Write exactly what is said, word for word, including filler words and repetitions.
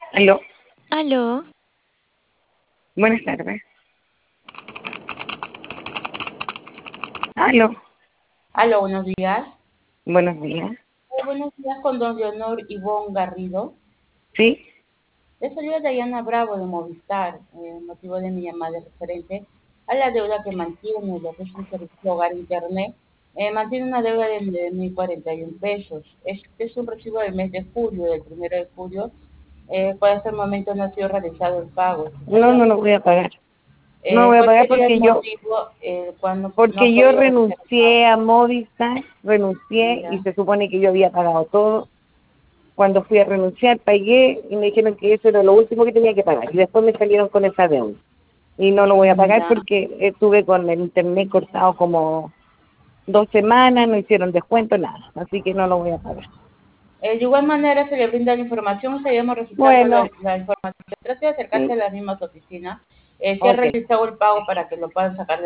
Aló, Aló, buenas tardes. Aló, Aló, buenos días. buenos días. Eh, buenos días con don Leonor Ivonne Garrido. ¿Sí? Les saluda Dayana Bravo de Movistar. Eh, el motivo de mi llamada es referente a la deuda que mantiene lo que es un servicio hogar internet. Eh, mantiene una deuda de nueve mil cuarenta y un pesos. Este es un recibo del mes de julio, del primero de julio, eh, cual hasta el momento no ha sido realizado el pago. No, Quería no lo ver, voy a pagar. No eh, voy a ¿cuál pagar sería el porque yo, motivo eh, cuando no ha porque yo podido realizar el pago? renuncié a Movistar, renuncié y Ya, se supone que yo había pagado todo. Cuando fui a renunciar, pagué y me dijeron que eso era lo último que tenía que pagar. Y después me salieron con esa deuda. Y no lo voy a mm, pagar ya. porque estuve con el internet cortado como dos semanas, no hicieron descuento, nada. Así que no lo voy a pagar. Eh, de igual manera se le brinda la información, estaríamos registrando la, Bueno, la información. Trate de acercarse sí, a las mismas oficinas. Eh, si ha ok. realizado el pago para que lo puedan sacar